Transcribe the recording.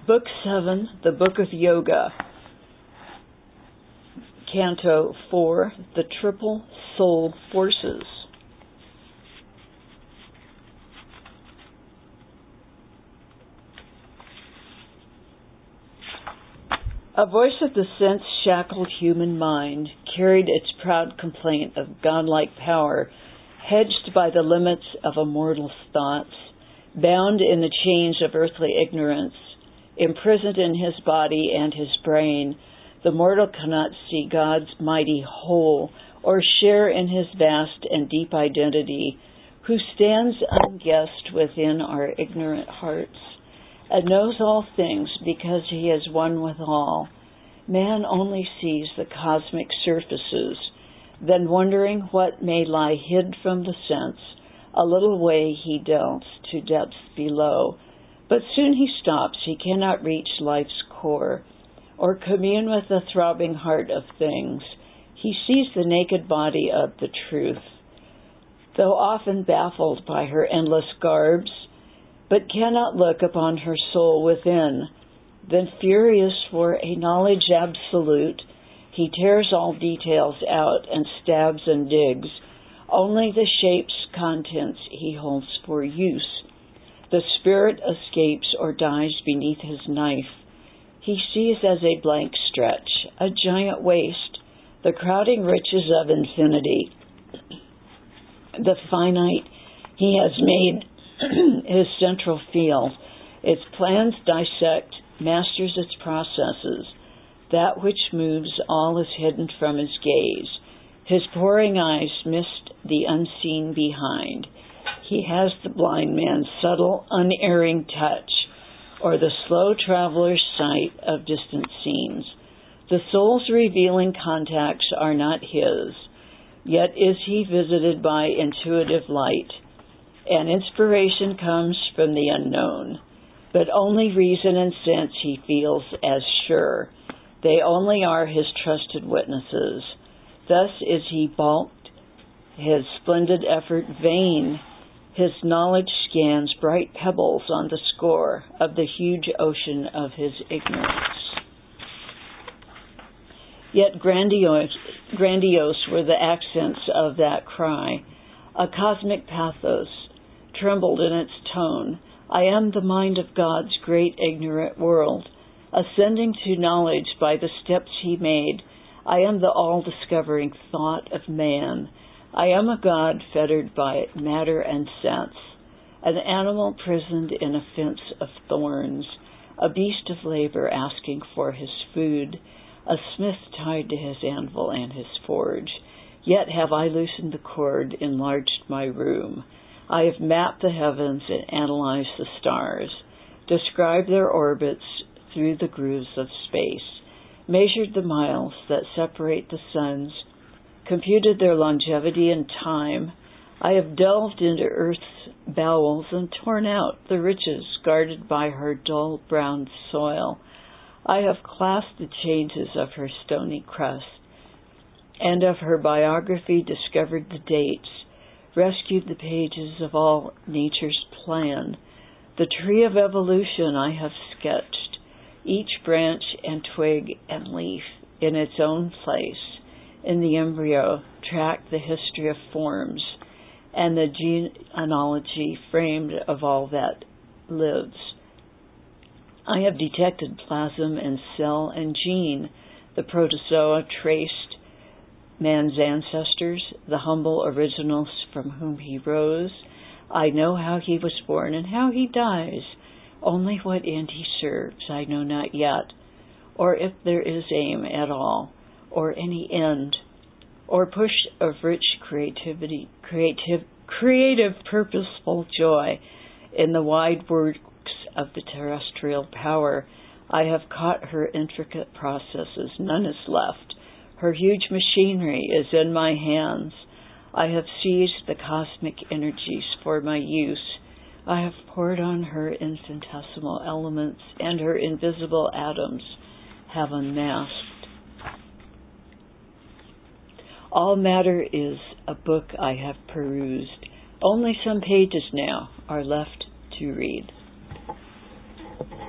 Book 7, the Book of Yoga, Canto 4, the Triple Soul Forces. A voice of the sense-shackled human mind carried its proud complaint of godlike power, hedged by the limits of a mortal's thoughts, bound in the chains of earthly ignorance, imprisoned in his body and his brain. The mortal cannot see God's mighty whole or share in his vast and deep identity, who stands unguessed within our ignorant hearts and knows all things because he is one with all. Man only sees the cosmic surfaces, then wondering what may lie hid from the sense, a little way he delves to depths below. But soon he stops, he cannot reach life's core, or commune with the throbbing heart of things. He sees the naked body of the truth, though often baffled by her endless garbs, but cannot look upon her soul within. Then furious for a knowledge absolute, he tears all details out and stabs and digs. Only the shape's contents he holds for use. The spirit escapes or dies beneath his knife. He sees as a blank stretch, a giant waste, the crowding riches of infinity. The finite he has made his central field. Its plans dissect, masters its processes. That which moves all is hidden from his gaze. His poring eyes missed the unseen behind. He has the blind man's subtle, unerring touch, or the slow traveler's sight of distant scenes. The soul's revealing contacts are not his, yet is he visited by intuitive light. And inspiration comes from the unknown, but only reason and sense he feels as sure. They only are his trusted witnesses. Thus is he balked, his splendid effort vain. His knowledge scans bright pebbles on the score of the huge ocean of his ignorance. Yet grandiose were the accents of that cry. A cosmic pathos trembled in its tone. I am the mind of God's great ignorant world, ascending to knowledge by the steps he made. I am the all-discovering thought of man. I am a God fettered by matter and sense, an animal prisoned in a fence of thorns, a beast of labor asking for his food, a smith tied to his anvil and his forge. Yet have I loosened the cord, enlarged my room. I have mapped the heavens and analyzed the stars, described their orbits through the grooves of space, measured the miles that separate the suns, computed their longevity in time. I have delved into Earth's bowels and torn out the riches guarded by her dull brown soil. I have clasped the changes of her stony crust, and of her biography discovered the dates, rescued the pages of all nature's plan. The tree of evolution I have sketched, each branch and twig and leaf in its own place. In the embryo, track the history of forms and the genealogy framed of all that lives. I have detected plasm and cell and gene. The protozoa traced man's ancestors, the humble originals from whom he rose. I know how he was born and how he dies. Only what end he serves I know not yet, or if there is aim at all, or any end, or push of rich creative purposeful joy in the wide works of the terrestrial power. I have caught her intricate processes, none is left. Her huge machinery is in my hands. I have seized the cosmic energies for my use. I have poured on her infinitesimal elements, and her invisible atoms have unmasked. All matter is a book I have perused. Only some pages now are left to read.